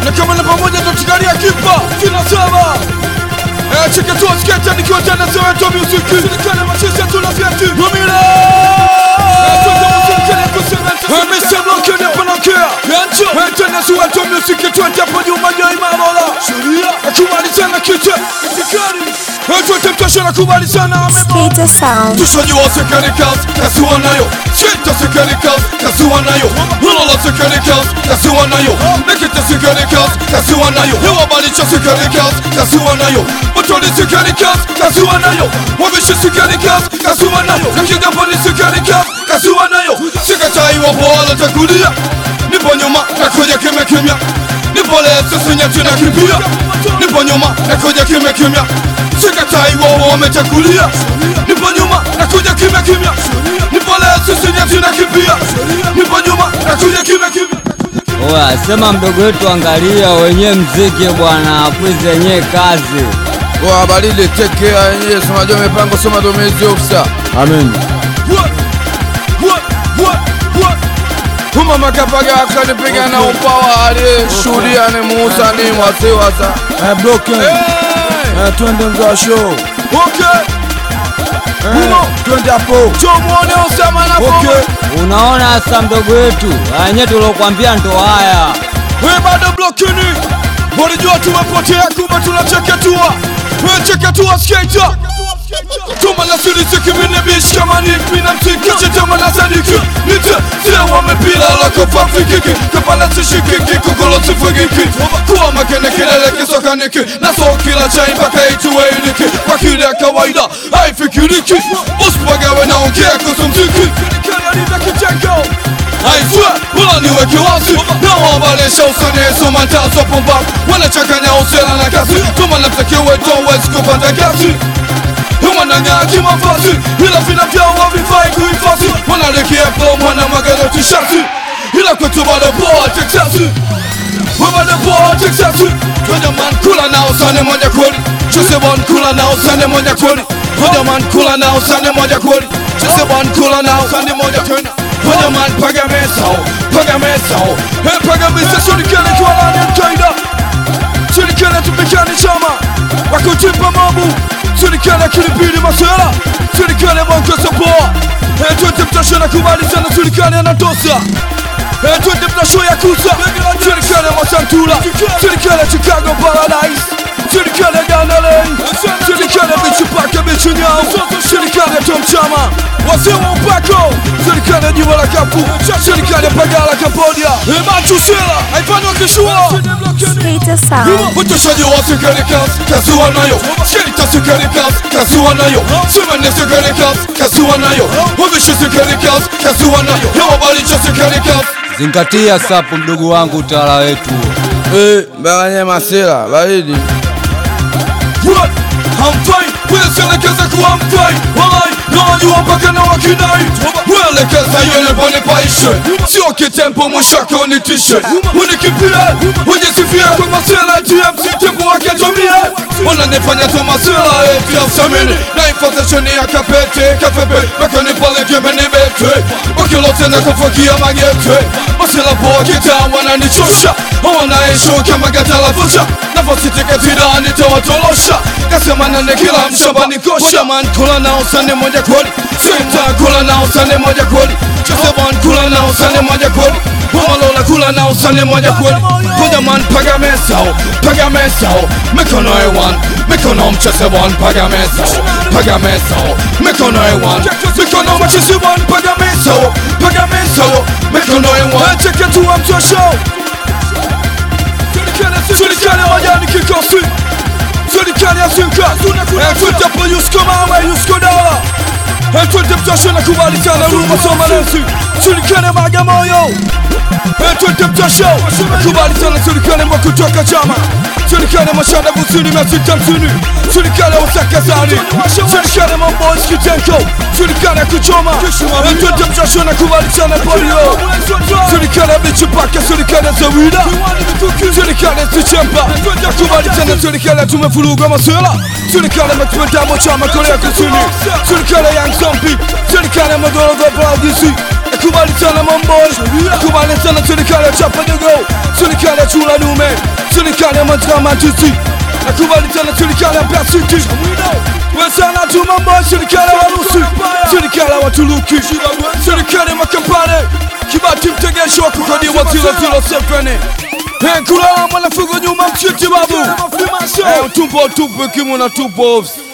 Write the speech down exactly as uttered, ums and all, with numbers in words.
Na kama na pamoja tutakalia kipa tunasema eh cheke tu sketa nikiwa tena zoe to music serikali macheza tunafiati Romila Mister Block ni panakea Yancho Tena suwa to music tuende hapo nyuma ya imalola Sheria akubali sana kiche Itikari Tuende mtasha na kubali sana Skater Sound Tushajua sekani kazi kasuwa nayo Skater sekani kazi kasuwa nayo Lolola sekani kazi kasuwa nayo Nekete sekani kazi kasuwa nayo Hewa balicha sekani kazi kasuwa nayo Motoni sekani kazi kasuwa nayo Wabishi sekani kazi kasuwa nayo Nakiga poni sekani kazi kasuwa nayo Sikatai wapo wala takulia Nipo nyuma nakuja kimya kimya Nipo leo sisi nyati na kimbia Nipo nyuma nakuja kimya kimya Sikatai wao wametakulia Nipo nyuma nakuja kimya kimya Nipo leo sisi nyati na kimbia Nipo nyuma nakuja kimya kimya. Oya, sema mdogo wetu angalia wenye mziki bwana afuize yenye kazi. Oya balile take care yenye sema jo mipango soma domezi ofisa. Amen. What? What? What? What? Kuma makapaga akanipiga na upawa ali shuhudia ni Musa ni wase wasa. Eh block. Eh twende mzaa show. Okay. Eh twende hapo. Tumuone usema na Okay. Unaona sasa mdogo wetu yenye tulokuambia ndo haya. Wewe bado blokini. Walijua tumepotea kumbe tunacheketua. Wewe cheketua skater. Tuma na siri kimine bish kama ni pina mtika Chitama na sadiki Nite Tia wamepila lako fafikiki Kapala sishikiki kukolo sifagiki Kuwa makene kilele kisoka niki Naso kila chai mpaka ituwe iliki Wakili ya kawaida haifikiriki Uspagawe na ongea kusumziki Kenya nive kijengo Aizue Ula niwe kiwasi Na wabalesha usane Soma ntazo pomba Wana chakanya usela na kasi Tuma na mtekiwe Towezi kupanda kasi Wananga kimafasi Ila vina vyao wavifai kuhifasi Wanalekia flow mwana magano tishati Ila kwetu bado poa Texasi Wabade poa Texasi Twende man kula nao sane moja kweli Jose bon kula nao sane moja kweli Twende man kula nao sane moja kweli Jose bon kula nao sane moja tena Twende man paga mesao Paga mesao Hey paga mesao Surikene kwa lani mkaida Surikene tupikani chama Wakutimpa mabu Surikane kilipili maswela Surikane mwanko sopoa Twende mtasho na kubali sana Surikane anatosa Twende mtasho ya kusa Surikane masantula Surikane Chicago Paradise Surikane Ganalei Surikane bichi pake bichi nyao Surikane Tom Chama Wasewa upako Surikane jiwa la kapu Surikane pagala kapodia Matu sela Haifano kishua Skater Sound Utoshaji wa sekani kazi Kasuwa nayo Skater sekani kazi Kasuwa nayo Simane sekani kazi Kasuwa nayo Wabishi sekani kazi Kasuwa nayo Hewa balicha sekani kazi. Zingatia sapu mdogo wangu utawala wetu. Eh baganye masela baridi. What? I'm fine. Wewe selekeza kuwa mfai. Walai Nawajua mpaka na wakinai. Welekeza yele pone paishe Sio kitempo mwishako nitishe Unikipie Ujisifie kwa masela T M C tempo wake tumie Wananifanya tu masela eti ya samini Na ifata chini ya kapete Kafebe Maka nipale keme nibete Wakilote na kufakia magete Masela poa kita wananichosha Wanaisho kama gatala fusha Nafasi tiketira nitawatolosha Kasema nane kila mshamba nikosha Man kula na usane moja kweli Senta kula na usane moja kweli Joseban kula na usane moja kweli Wamalola kula na usane moja kweli Kuda man paga mesao Paga mesao Mikono ewan Mikono mchesewan paga mesao Paga mesao Mikono ewan Mikono mchesewan paga mesao Paga mesao Mikono ewan Cheke tuwa mtosho Surikane majani kikosi Surikane ya sinka Twende po yusko mawe yusko dawa Twende mtasho na kubali sana Ruma soma nesi Surikane maga moyo Twende mtasho Kubali sana surikane mwa kutoka chama Surikane mashanda busini mesita msini Surikane wasaka zari Surikane mamboys kitenko Surikane kuchoma Twende mtasho na kubali sana polio Surikane bichi pake Surikane zawida Surikane sichempa Kubali sana surikane tumefuruga maswela Surikane metuenda mochama Korea kusini Surikane young zombie Surikane madolo go bradisi Nakubali sana mamboy, nakubali sana serikali ya chapa dogo, serikali ya chula dume, serikali ya madrama titi. Nakubali sana serikali ya Plasiti. Wewe sana tu mamboy, serikali ya Warusi, serikali ya Waturuki, serikali ya Makampane, Kibati mtegesho wa kukodiwa zero zero seven. Hey, kulala mwanafugo nyuma mchiti babu. Hey, utupo utupo kimu na tupo.